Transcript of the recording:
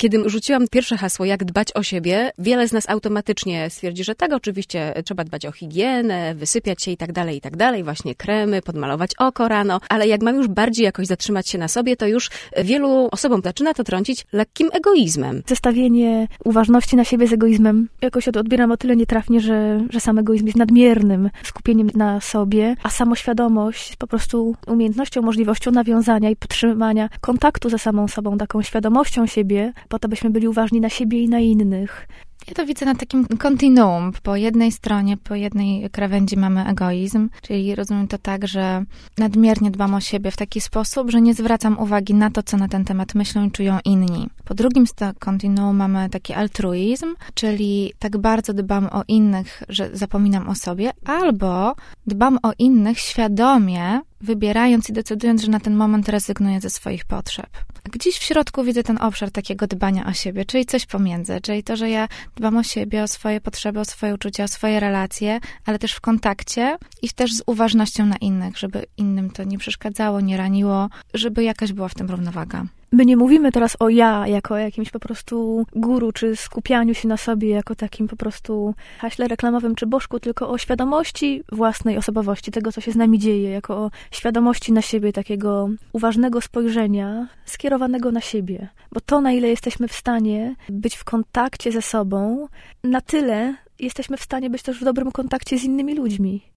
Kiedy rzuciłam pierwsze hasło, jak dbać o siebie, wiele z nas automatycznie stwierdzi, że tak, oczywiście trzeba dbać o higienę, wysypiać się i tak dalej, właśnie kremy, podmalować oko rano, ale jak mam już bardziej jakoś zatrzymać się na sobie, to już wielu osobom zaczyna to trącić lekkim egoizmem. Zestawienie uważności na siebie z egoizmem jakoś odbieram o tyle nietrafnie, że sam egoizm jest nadmiernym skupieniem na sobie, a samoświadomość po prostu umiejętnością, możliwością nawiązania i podtrzymania kontaktu ze samą sobą, taką świadomością siebie, po to, byśmy byli uważni na siebie i na innych. Ja to widzę na takim kontinuum. Po jednej stronie, po jednej krawędzi mamy egoizm, czyli rozumiem to tak, że nadmiernie dbam o siebie w taki sposób, że nie zwracam uwagi na to, co na ten temat myślą i czują inni. Po drugim kontinuum mamy taki altruizm, czyli tak bardzo dbam o innych, że zapominam o sobie, albo dbam o innych świadomie, wybierając i decydując, że na ten moment rezygnuję ze swoich potrzeb. Gdzieś w środku widzę ten obszar takiego dbania o siebie, czyli coś pomiędzy, czyli to, że ja dbam o siebie, o swoje potrzeby, o swoje uczucia, o swoje relacje, ale też w kontakcie i też z uważnością na innych, żeby innym to nie przeszkadzało, nie raniło, żeby jakaś była w tym równowaga. My nie mówimy teraz o ja jako jakimś po prostu guru, czy skupianiu się na sobie jako takim po prostu haśle reklamowym czy bożku, tylko o świadomości własnej osobowości, tego, co się z nami dzieje, jako o świadomości na siebie, takiego uważnego spojrzenia skierowanego na siebie. Bo to, na ile jesteśmy w stanie być w kontakcie ze sobą, na tyle jesteśmy w stanie być też w dobrym kontakcie z innymi ludźmi.